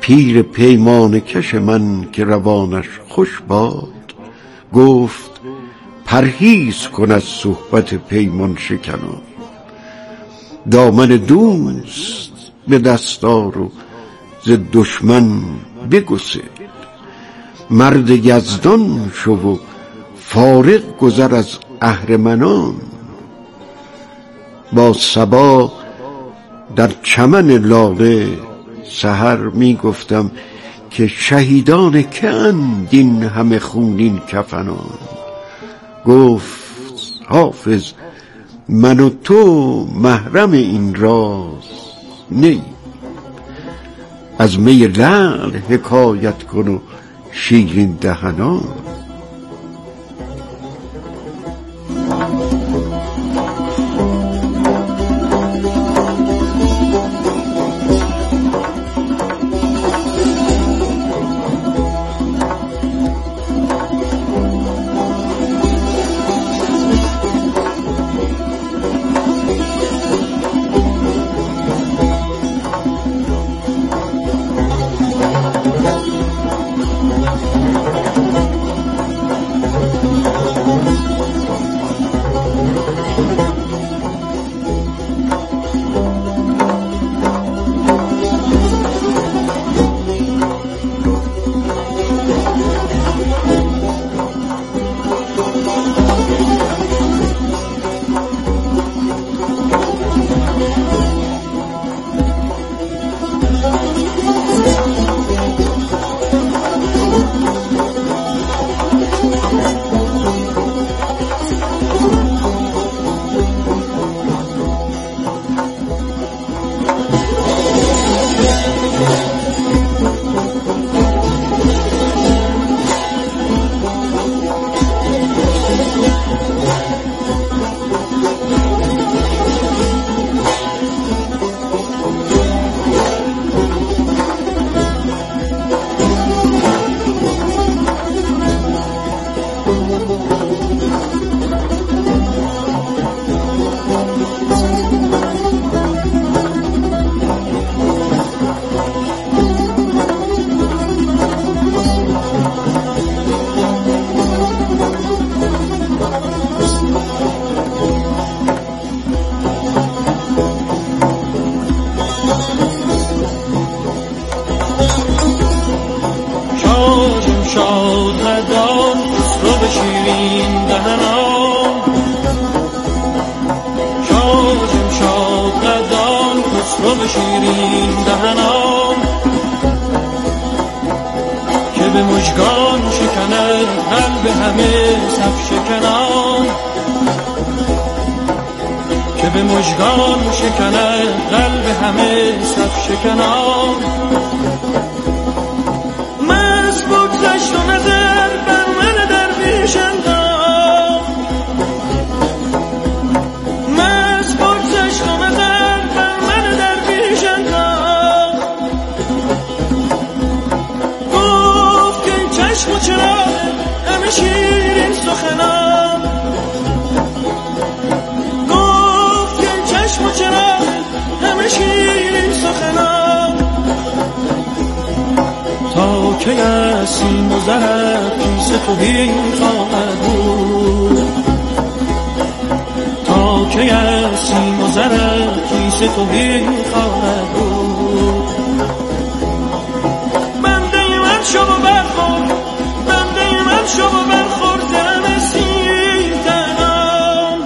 پیر پیمانه کش من که روانش خوش باد، گفت پرهیز کن از صحبت پیمان شکنان. دامن دوست به دستار و ز دشمن بگسل، مرد یزدان شو و فارغ گذر از اهرمنان. با صبا در چمن لاله سحر می گفتم که شهیدان که اند این همه خونین کفنان. گفت حافظ من و تو محرم این راز نی، از می لعل حکایت کن و شیرین دهنان. شیرین دهنان که به مژگان شکند قلب همه صف شکنان، که به مژگان شکند قلب همه صف شکنان. مست بگذشت و نظر بر من درویش انداخت، مست بگذشت و نظر بر من درویش انداخت. گفت که این چشم و چراغ همه شیرین سخنان، گفت که این چشم و چراغ همه شیرین سخنان. تا که از سیم و زرت کیسه تهی خواهد بود، تا که از سیم و زرت کیسه تهی خواهد بود. بنده من شو و برخور، بنده من شو و برخور دلم سیر تنان.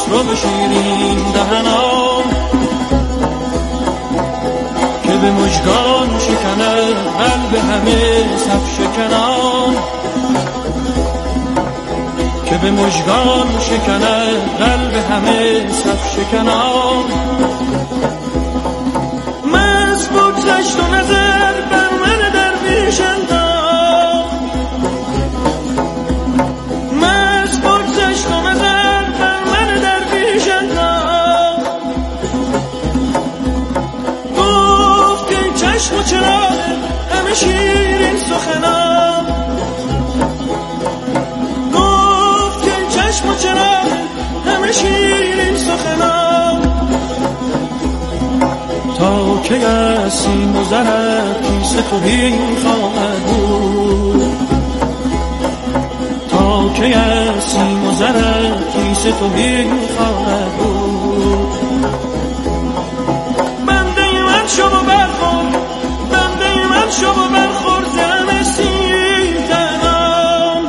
خسرو شیرین دهنان که به مژگان شکنه قلب همه صف شکنان که به مژگان شکنه قلب همه صف شکنان مز بگذشت و نظر بر من درویش انداخت مز بگذشت و نظر بر من درویش انداخت گفت این چشم و چراغ همه شیرین سخنان گفت این چشم و چراغ همه شیرین سخنان تا که از سیم و زرت کیسه تهی خواهد بود تا که از سیم و زرت کیسه تهی خواهد بود بنده من شو و برخور بنده من شو و برخور زم سیر تنام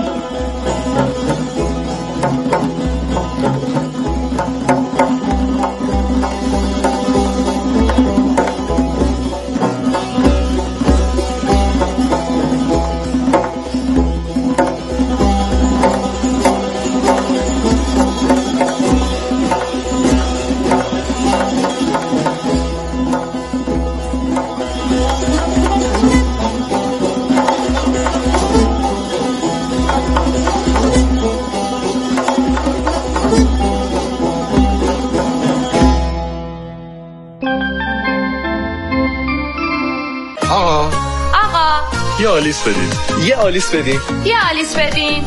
یه آلیس بدین یه آلیس بدین یه آلیس بدین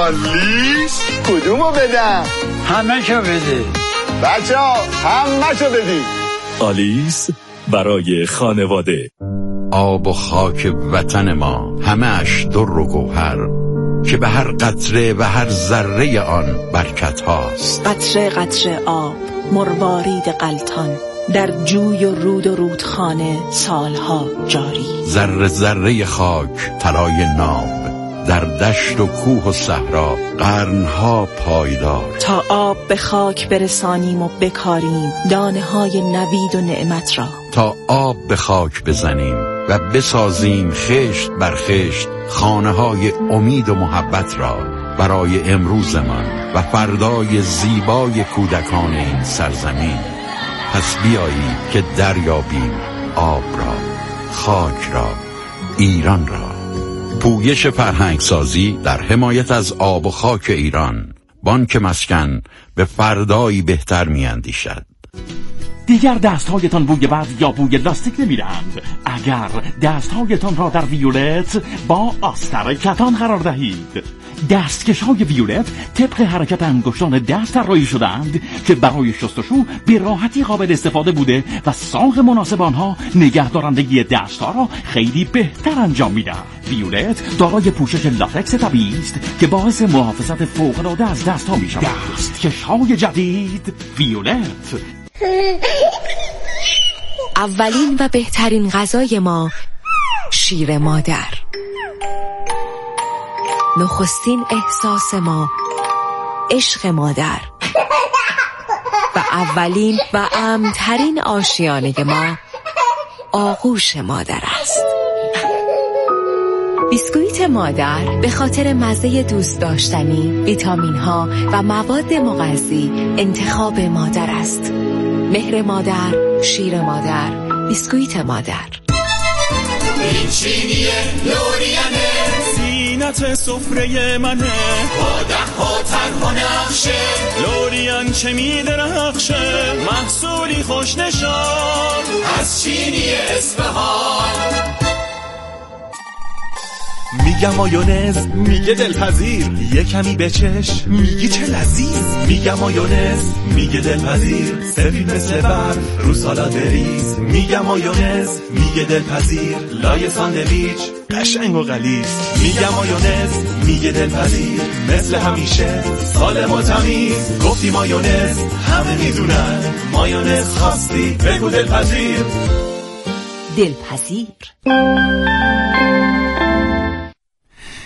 آلیس؟ کدومو بدم؟ همه شو بده بچه ها همه شو بدین آلیس برای خانواده. آب و خاک وطن ما همه‌اش در و گوهر که به هر قطره و هر ذره آن برکت هاست. قطره قطره آب مروارید غلطان در جوی و رود و رودخانه سالها جاری. ذره ذره خاک طلای ناب در دشت و کوه و صحرا قرنها پایدار. تا آب به خاک برسانیم و بکاریم دانه های نوید و نعمت را. تا آب به خاک بزنیم و بسازیم خشت بر خشت خانه های امید و محبت را برای امروزمان و فردای زیبای کودکان این سرزمین. پس بیایید که دریابیم آب را، خاک را، ایران را. پویش فرهنگسازی در حمایت از آب و خاک ایران. بانک مسکن به فردایی بهتر می‌اندیشد. دیگر دستهایتان بوی بد یا بوی لاستیک نمی‌دهند. اگر دستهایتان را در ویولت با آستر کتان قرار دهید. دستکش‌های ویولت طبق حرکت انگشتان دست طراحی شده‌اند که برای شستشو به راحتی قابل استفاده بوده و ساق مناسب آنها نگهدارندگی دست‌ها را خیلی بهتر انجام می‌دهد. ویولت دارای پوشش لاتکس طبیعی است که باعث محافظت فوق‌العاده از دست‌ها می‌شود. دستکش‌های جدید ویولت. اولین و بهترین غذای ما شیر مادر. نخستین احساس ما عشق مادر و اولین و امن‌ترین آشیانه ما آغوش مادر است. بیسکویت مادر به خاطر مزه دوست داشتنی، ویتامین ها و مواد مغذی انتخاب مادر است. مهر مادر، شیر مادر، بیسکویت مادر. این چینی لوریانه زینت سفره منه با ده‌ها تنها نقشه لوریان چه می‌درخشه محصولی خوش نشان از چینی اصفهان. میگم مایونز میگه دلپذیر یه کمی بچش میگی چه لذیذ. میگم مایونز میگه دلپذیر سفید مثل برف رو سالاد بریز. میگم مایونز میگه دلپذیر لای ساندویچ قشنگ و غلیظ. میگم مایونز میگه دلپذیر مثل همیشه سالم و تمیز. گفتی مایونز همه میدونن مایونز خواستی بگو دلپذیر. دلپذیر.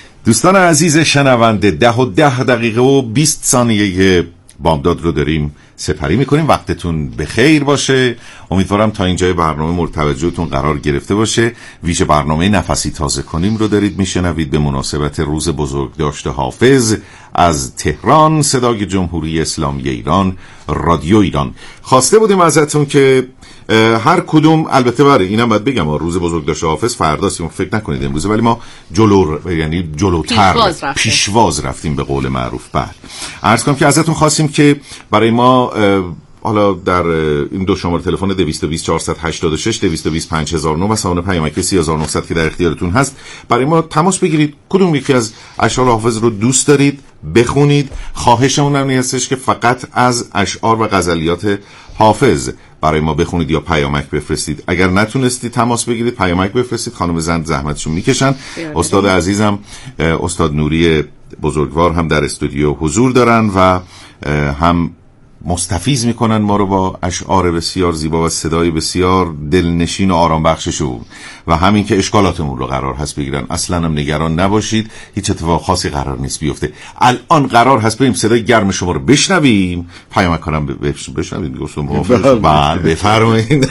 دوستان عزیز شنونده 10:10 و 20 ثانیه بامداد رو داریم سپری میکنیم. وقتتون بخیر باشه. امیدوارم تا اینجای برنامه مورد توجهتون قرار گرفته باشه. ویژه برنامه نفسی تازه کنیم رو دارید میشنوید به مناسبت روز بزرگداشت حافظ از تهران، صدای جمهوری اسلامی ایران، رادیو ایران. خواسته بودیم ازتون که هر کدوم، البته برای اینم باید بگم روز بزرگداشت حافظ فرداست، فکر نکنید امروزه، ولی ما یعنی جلوتر پیشواز رفتیم به قول معروف. بعد عرض کنم که ازتون خواستیم که برای ما حالا در این دو شماره تلفن 220 486 220 5009 و سامانه پیامک 3900 که در اختیارتون هست، برای ما تماس بگیرید. کدوم یکی از اشعار حافظ رو دوست دارید بخونید. خواهشمون هم هستش که فقط از اشعار و غزلیات حافظ برای ما بخونید یا پیامک بفرستید. اگر نتونستید تماس بگیرید پیامک بفرستید، خانم زند زحمتشون میکشن. استاد عزیزم استاد نوری بزرگوار هم در استودیو حضور دارن و هم مستفیض میکنن ما رو با اشعار بسیار زیبا و صدای بسیار دلنشین و آرام بخششون و همین که اشکالاتمون رو قرار هست بگیرن. اصلا هم نگران نباشید، هیچ اتفاق خاصی قرار نیست بیفته. الان قرار هست بریم صدای گرم شما رو بشنویم. پیامک کنم بشنوید. گفتم بله بفرمایید.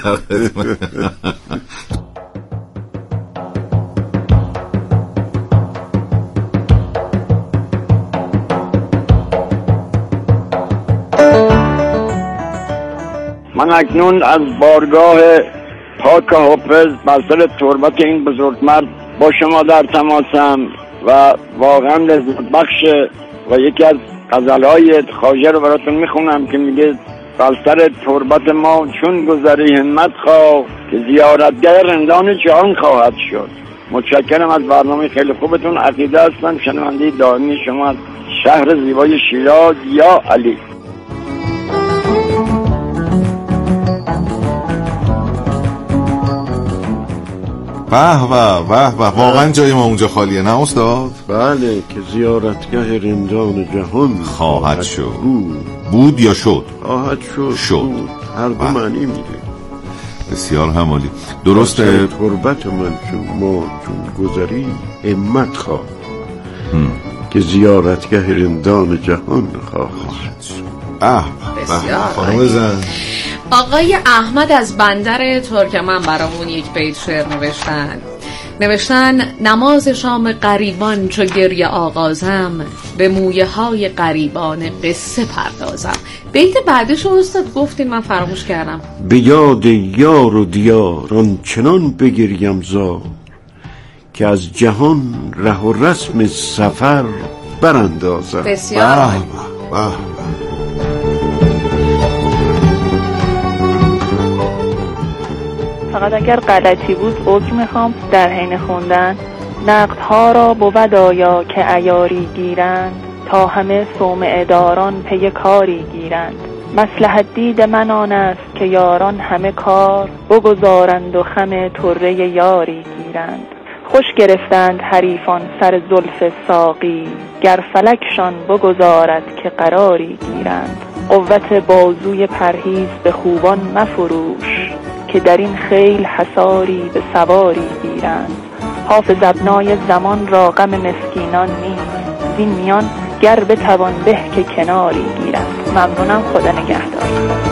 من اکنون از بارگاه پاک حافظ بر سر تربت این بزرگمرد با شما در تماسم و واقعا لذت بخشه و یکی از غزلهای خواجه رو براتون میخونم که میگه بر سر تربت ما چون گذری همت خواه که زیارتگاه رندان جهان خواهد شد. متشکرم از برنامه خیلی خوبتون. عقیده هستم شنونده دائمی شما از شهر زیبای شیراز یا علی. به واقعا جای ما اونجا خالیه نه استاد؟ بله که زیارتگاه رندان جهان خواهد شد. بود یا شد؟ خواهد شد. هر دو معنی میده. بسیار همالی. درسته. تربت من چون ما چون گذری همت خواه که زیارتگاه رندان جهان خواهد شد. خانم زن آقای احمد از بندر ترکمن برامون یک بیت شعر نوشتن نماز شام غریبان چو گریه آغازم به مویه های غریبان قصه پردازم. بیت بعدش استاد گفتین من فراموش کردم. به یاد یار و دیار آنچنان بگریم زار که از جهان ره و رسم سفر براندازم. بسیار فقط اگر غلطی بود عذر میخوام در حین خوندن. نقدها را بود آیا که عیاری گیرند تا همه صومعه داران پی کاری گیرند. مصلحت دید من آن است که یاران همه کار بگذارند و خم طره یاری گیرند. خوش گرفتند حریفان سر زلف ساقی گر فلکشان بگذارد که قراری گیرند. قوت بازوی پرهیز به خوبان مفروش که در این خیل حصاری به سواری گیرند. حافظ ابنای زمان را غم مسکینان نیست زین میان گر بتوان به که کناری گیرند. ممنونم. خدا نگهدار.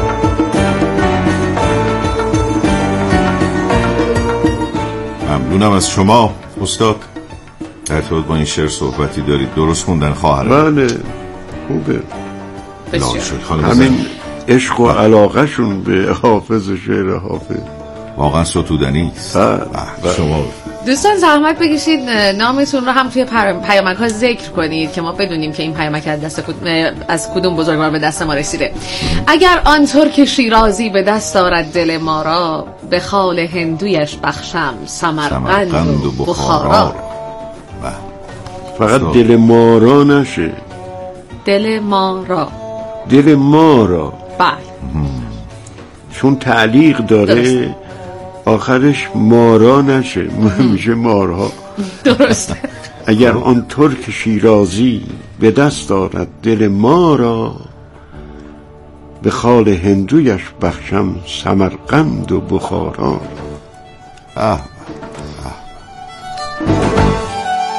ممنونم از شما استاد. در ارتباط با این شعر صحبتی دارید؟ درست خوندن خواهرم؟ بله خوبه. همین عشق و علاقه شون به حافظ و شعر حافظ واقعا ستودنی است. شما دوستان زحمت بکشید نامتون رو هم توی پیامک ها ذکر کنید که ما بدونیم که این پیامک از کدوم بزرگوار به دست ما رسیده. اگر آن ترک شیرازی به دست آرد دل ما را به خال هندویش بخشم سمرقند و بخارا. فقط دل ما را نشه، دل ما را بله، چون تعلیق داره درست. آخرش مارا نشه، میشه مارها. درسته. اگر آن ترک شیرازی به دست آرد دل ما را به خال هندویش بخشم سمرقند و بخارا.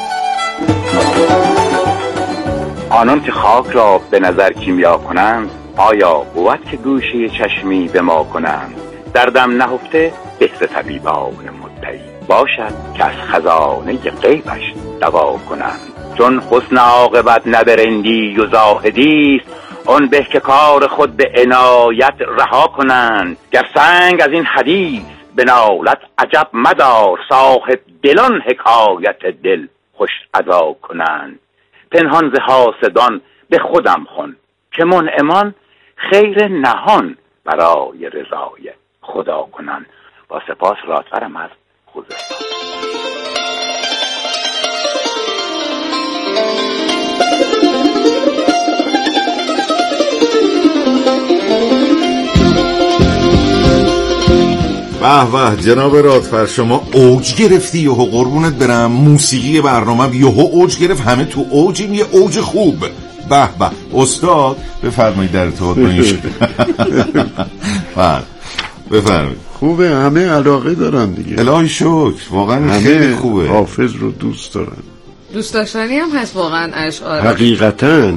آنان که خاک را به نظر کیمیا کنند آیا بود که گوشه چشمی به ما کنند؟ دردم نهفته بهر طبیبان مدعی باشد که از خزانه غیبش دوا کنند. چون حسن عاقبت نبرندی و زاهدی است، آن به که کار خود به عنایت رها کنند. گر سنگ از این حدیث بنالت عجب مدار، صاحب دلان حکایت دل خوش ادا کنند. پنهان ز حاسدان به خودم خون، که منعمان خیر نهان برای رضای خدا کنند. با سپاس رادفرم از خوزستان. به به جناب رادفر، شما اوج گرفتی یهو، قربونت برم. موسیقی برنامه یهو اوج گرفت، همه تو اوجیم، یه اوج خوب. به به استاد بفرمایید در ارتباط با این بفرمایید. خوبه، همه علاقه دارن دیگه، الهی شکر، واقعا خیلی خوبه. حافظ رو دوست دارن، دوست داشتنی هم هست واقعا اشعار حقیقتاً.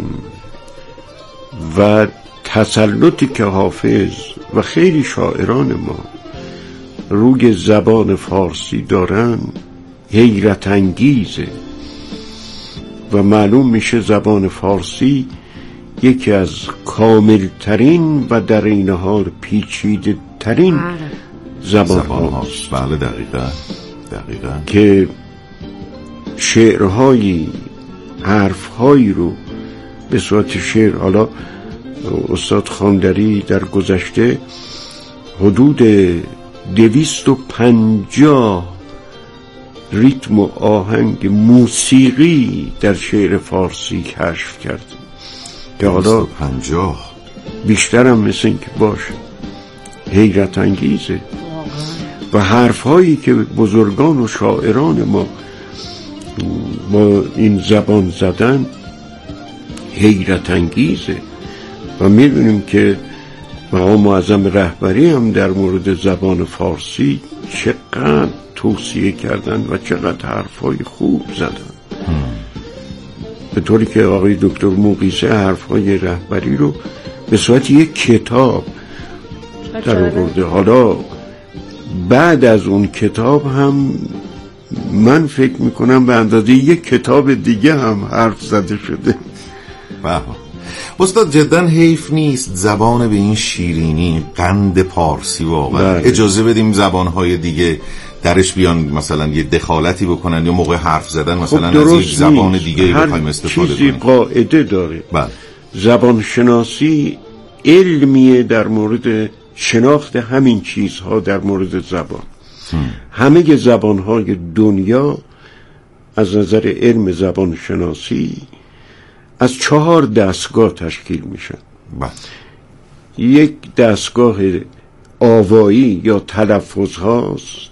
و تسلطی که حافظ و خیلی شاعران ما روی زبان فارسی دارن حیرت انگیزه و معلوم میشه زبان فارسی یکی از کاملترین و در این حال پیچیده ترین زبان هاست. بله دقیقا که شعرهایی، حرفهایی رو به صورت شعر، حالا استاد خاندری در گذشته حدود 250 ریتم و آهنگ موسیقی در شعر فارسی کشف کرد که حالا 50 بیشتر هم مثل این که باشه. حیرت انگیزه. و حرفهایی که بزرگان و شاعران ما با این زبان زدن حیرت انگیزه. و میدونیم که مقام معظم رهبری هم در مورد زبان فارسی چقدر توصیه کردن و چقدر حرفای خوب زدن، به طوری که آقای دکتر موقیسه حرفای رهبری رو به صورت یک کتاب در آورده. حالا بعد از اون کتاب هم من فکر میکنم به اندازه یک کتاب دیگه هم حرف زده شده. استاد جدا حیف نیست زبان به این شیرینی قند پارسی واقعا اجازه بدیم زبانهای دیگه درش بیان مثلا یه دخالتی بکنن یا موقع حرف زدن مثلا از یک زبان دیگه بخوایم استفاده کنیم. هر چیزی قاعده داره. زبان شناسی علمیه در مورد شناخت همین چیزها در مورد زبان. همه زبانهای دنیا از نظر علم زبان شناسی از 4 دستگاه تشکیل میشن. یک دستگاه آوایی یا تلفظ هاست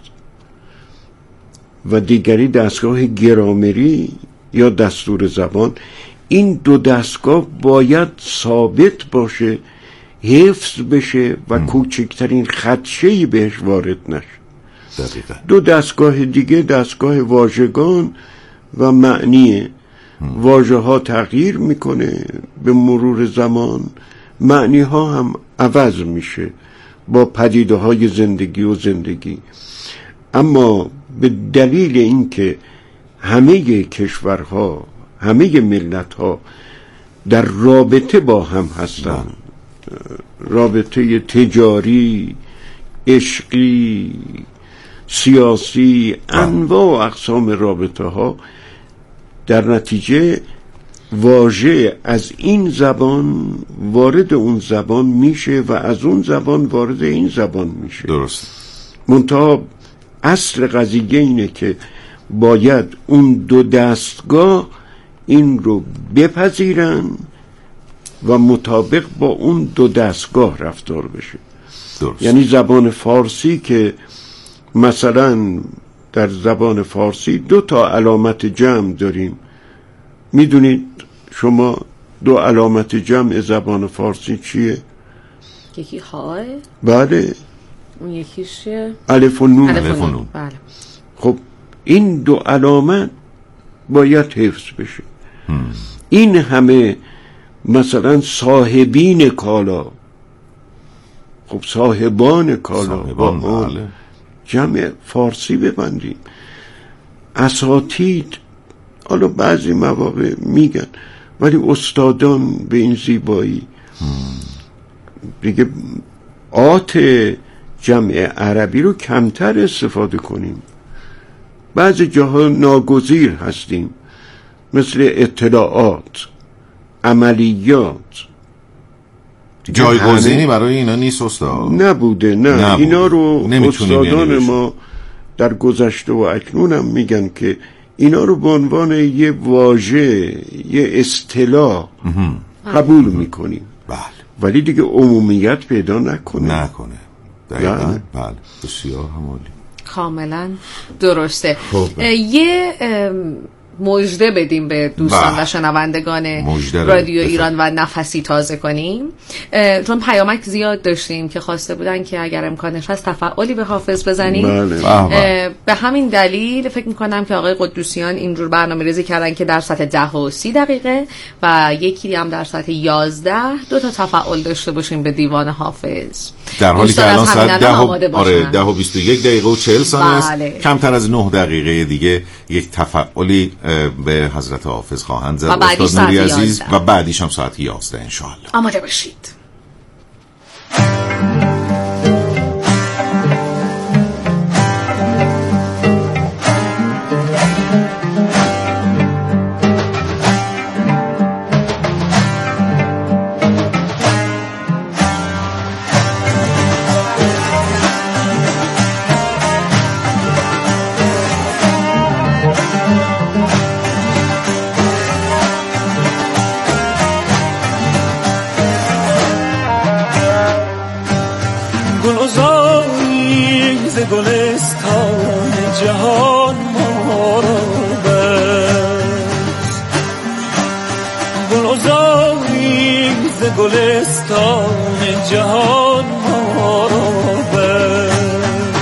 و دیگری دستگاه گرامری یا دستور زبان. این 2 دستگاه باید ثابت باشه، حفظ بشه و کوچکترین خدشه‌ای بهش وارد نشه. 2 دستگاه دیگه دستگاه واژگان و معنیه. واژه ها تغییر میکنه به مرور زمان، معنی ها هم عوض میشه با پدیده های زندگی. اما به دلیل اینکه همه کشورها، همه ملتها در رابطه با هم هستن، رابطه تجاری، عشقی، سیاسی، انواع و اقسام رابطه ها، در نتیجه واژه از این زبان وارد اون زبان میشه و از اون زبان وارد این زبان میشه. درست. منتها اصل قضیه اینه که باید اون 2 دستگاه این رو بپذیرن و مطابق با اون 2 دستگاه رفتار بشه. درست. یعنی زبان فارسی که مثلا در زبان فارسی 2 تا علامت جمع داریم. میدونید شما 2 علامت جمع زبان فارسی چیه؟ یکی هاه. بله. اون یکیش چیه؟ الف و نون. بله. خب این 2 علامت باید حفظ بشه. این همه مثلا صاحبین کالا، خب صاحبان کالا، بله. جمع فارسی ببندیم. اساتید، حالا بعضی مواقع میگن، ولی استادان به این زیبایی دیگه آت جمع عربی رو کمتر استفاده کنیم. بعضی جاها ناگزیر هستیم، مثل اطلاعات، عملیات. جایگزینی برای اینا نیست استاد؟ نبوده. اینا رو استادان ما در گذشته و اکنون هم میگن که اینا رو به عنوان یه واژه، یه اصطلاح قبول میکنیم. بله. ولی دیگه عمومیت پیدا نکنه. دقیقاً. بله. بسیار همالی. کاملا درسته. یه مژده بدیم به دوستان و شنوندگان رادیو ایران و نفسی تازه کنیم، چون پیامک زیاد داشتیم که خواسته بودن که اگر امکانش هست تفعالی به حافظ بزنیم. به همین دلیل فکر میکنم که آقای قدوسیان اینجور برنامه ریزی کردن که در ساعت 10 و 30 دقیقه و یکی هم در ساعت 11 2 تا تفعال داشته باشیم به دیوان حافظ، در حالی که الان ساعت 10 و 21 دقیقه و 40 ثانیه است. کمتر از 9 دقیقه دیگه یک تفعالی به حضرت حافظ خواهند زد استاد نوری عزیز و بعدیش هم ساعت 11 انشاءالله. آماده باشید. گلستان جهان ما را بست، گلزاری ز گلستان جهان ما را بست،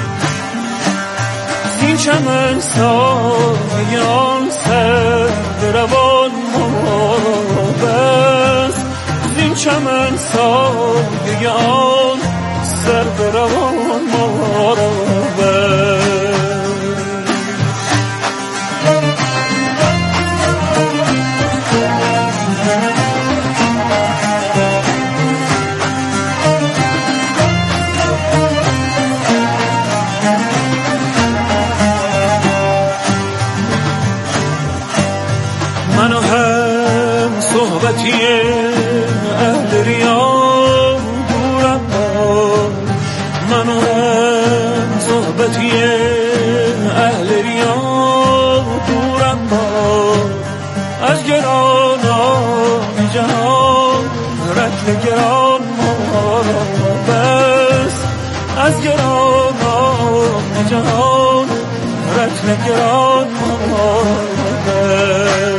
زین چمن سایان سر روان ما را بست، زین چمن سایان سر روان ما را منو هم صحبتی اهل ریا دورم باش، منو هم صحبتی اهل ریا دورم باش، از گرانان جهان رطل گران ما را بس، از گرانان جهان رطل گران ما را بس.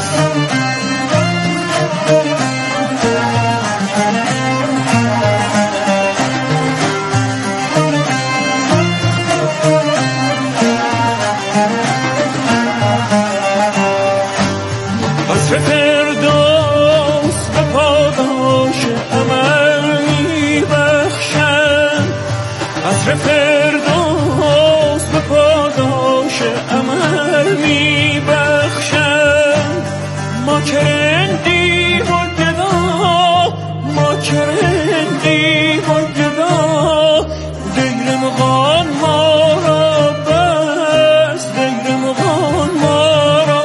فردوس به پاداش عمل می بخشند، عصر فردوس به پاداش عمل می بخشند، ما کرندی و گدا، ما کرندی و گدا، دیر مغان ما را بس، دیر مغان ما را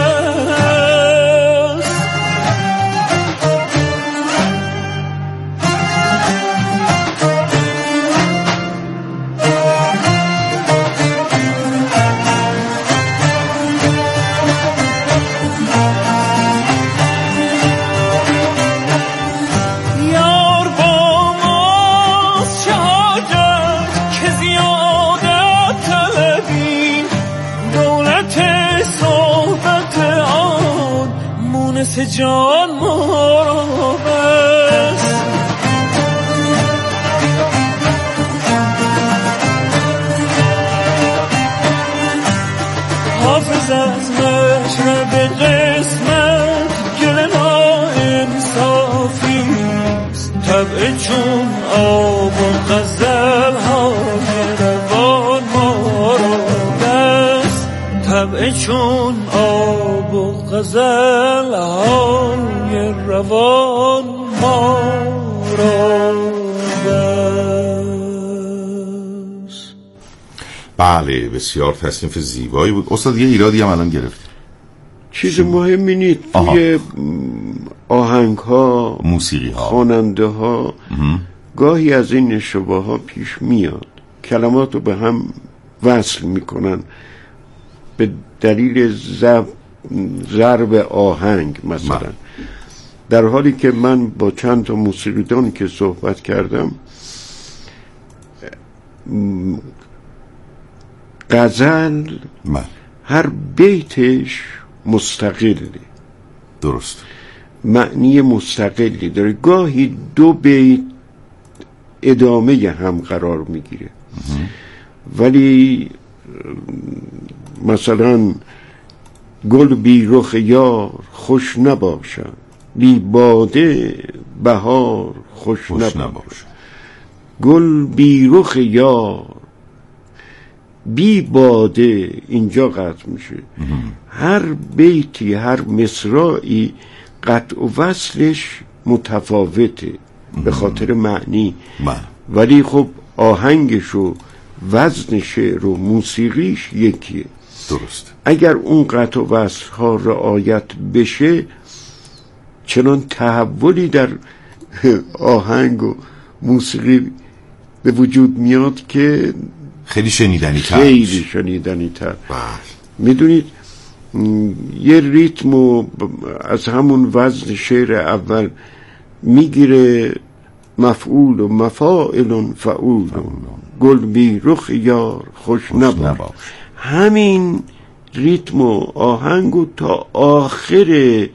جان ما را بس، حافظ از مشرب قسمت گل ماه آب و غزل های روان ما را بس، طبع چون آب و غزل های روان ما را بس. بله بسیار تصنیف زیبایی بود. استاد یه ایرادی هم الان گرفت. چیز مهمی نیست توی آهنگ ها، موسیقی ها، خواننده ها گاهی از این اشتباه ها پیش میاد، کلمات رو به هم وصل میکنن به دلیل ضرب آهنگ مثلا در حالی که من با چند تا موسیقیدانی که صحبت کردم غزل هر بیتش مستقله، درست، معنی مستقلی داره، گاهی دو بیت ادامه هم قرار میگیره ولی مثلا گل بی رخ یار خوش نباشد، بی باده بهار خوش نباشد. گل بی رخ یار بی باده اینجا قطع میشه. هر بیتی هر مصرعی قطع و وصلش متفاوته به خاطر معنی ولی خب آهنگش و وزن شعر و موسیقیش یکیه. درست. اگر اون قطع و وصل ها رعایت بشه چنان تحولی در آهنگ و موسیقی به وجود میاد که خیلی شنیدنی تر. میدونید یه ریتم از همون وزن شعر اول میگیره، مفعول و مفاعل فعول، گل بی رخ یار خوش نباش. همین ریتم و آهنگو تا آخر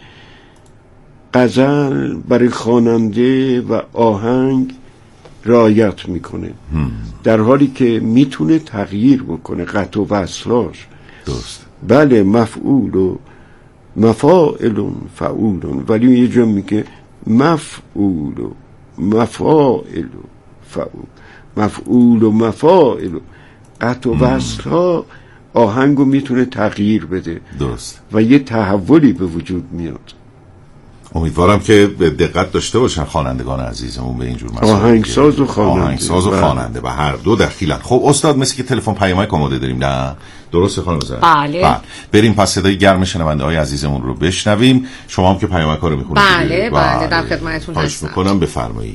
غزل برای خواننده و آهنگ رعایت میکنه در حالی که میتونه تغییر بکنه قطع و وصلاش. درست. بله مفعول و مفاعل فعول ولی یه جا میگه مفعول و مفاعل فعول، مفعول و مفاعل، قطع و وصل ها آهنگو میتونه تغییر بده. درست. و یه تحولی به وجود میاد. امیدوارم که دقت داشته باشن خوانندگان عزیزمون به اینجور مسائل. آهنگساز و خواننده و هر دو دخیلن. خب استاد مثل که تلفن پیامک آماده داریم نه؟ درسته خانم زهرا؟ بله. بریم پس صدای گرم شنونده های عزیزمون رو بشنویم. شما هم که پیامک ها رو میخونید. بله در خدمتتون هستم. خواهش میکنم بفرمایید.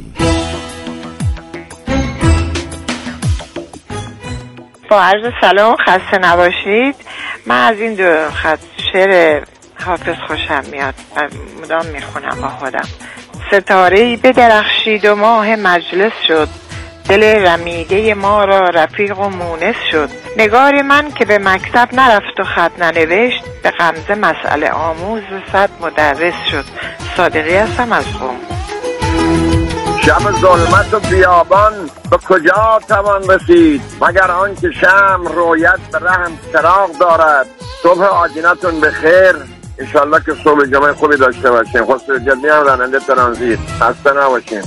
با عرض سلام، خسته نباشید. من از این دو خط شعر حافظ خوشم میاد و مدام میخونم با خودم. ستاره‌ای بدرخشید و ماه مجلس شد، دل رمیده ما را رفیق و مونس شد. نگار من که به مکتب نرفت و خط ننوشت، به غمزه مسئله آموز صد مدرس شد. صادقی هستم از قم. شب ظلمت و بیابان به کجا توان رسید، مگر آن که شمع رویت به رحم چراغ دارد. صبح آدینتون به خیر، انشالله که صبح جمعه خوبی داشته باشیم. خسرو جدی هم راننده ترانزیت، خسته نباشیم.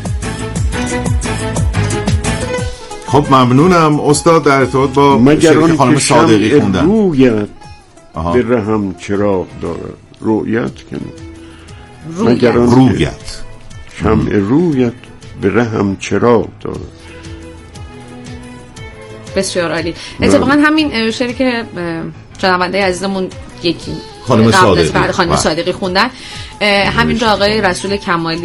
خب ممنونم استاد. در ارتباط با شعری که خانم صادقی خوندن، رویت به رحم چراغ دارد. رویت کنه مگر آن رویت شمع رویت به رحم چراغ دارد. بسیار عالی. اتفاقا همین شعری که شنونده عزیزمون یکی خانم صادقی صادقی خوندن، همین آقای رسول کمالی